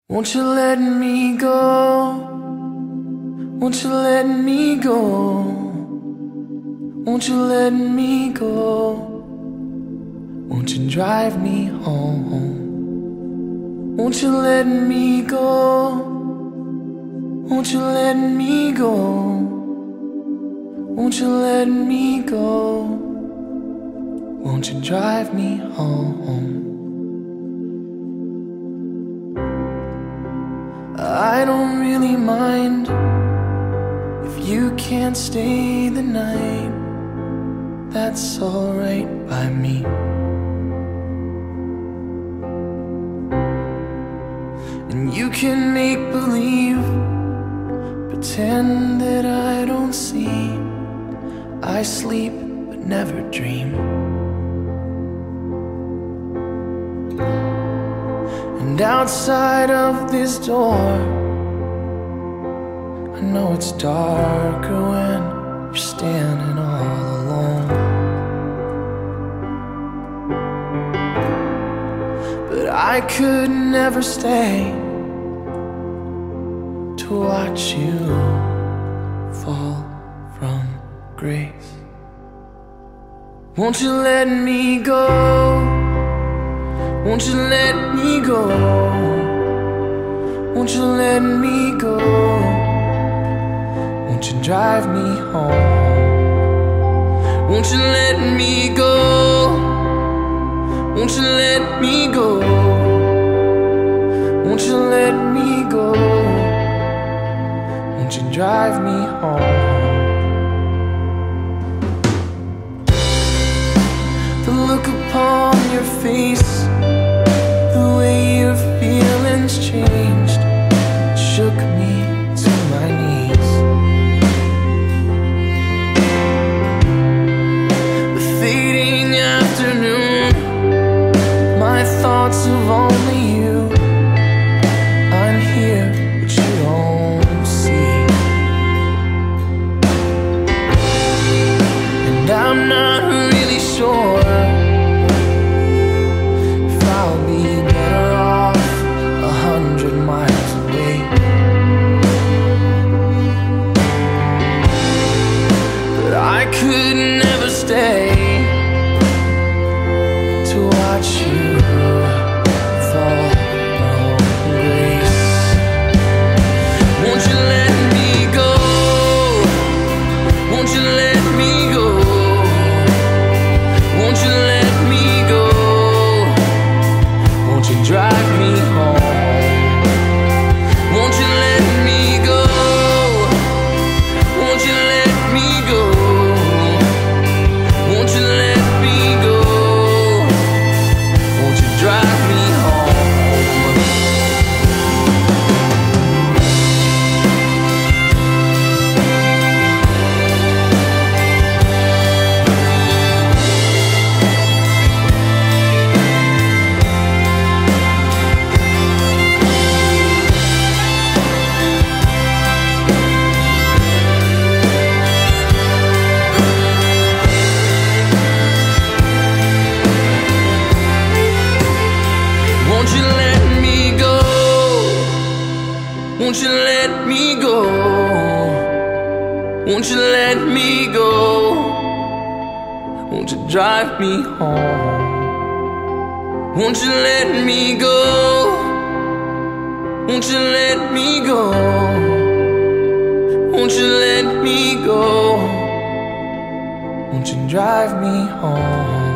Won't you let me go? Won't you let me go? Won't you let me go? Won't you drive me home? Won't you let me go? Won't you let me go? Won't you let me go? Won't you drive me home? I don't really mind if you can't stay the night. That's alright by me. And you can make believe, pretend that I don't see. I sleep but never dream. And outside of this door, I know it's darker when you're standing all alone. But I could never stay to watch you fall from grace. Won't you let me go? Won't you let me go? Won't you let me go? Won't you drive me home? Won't you let me go? Won't you let me go? Won't you let me go? Won't you drive me home? The look upon your face, the way your feelings changed, shook me to my knees. The fading afternoon, my thoughts of only you. I'm here, but you don't see. And I'm not really sure could never stay to watch you fall from grace. Won't you let me go? Won't you let me go? Won't you let me go? Won't you drive me home? Won't you let me go? Won't you let me go? Won't you let me go? Won't you drive me home? Won't you let me go? Won't you let me go? Won't you let me go? Won't you drive me home? Won't you let me go? Won't you let me go? Won't you let me go? Won't you drive me home?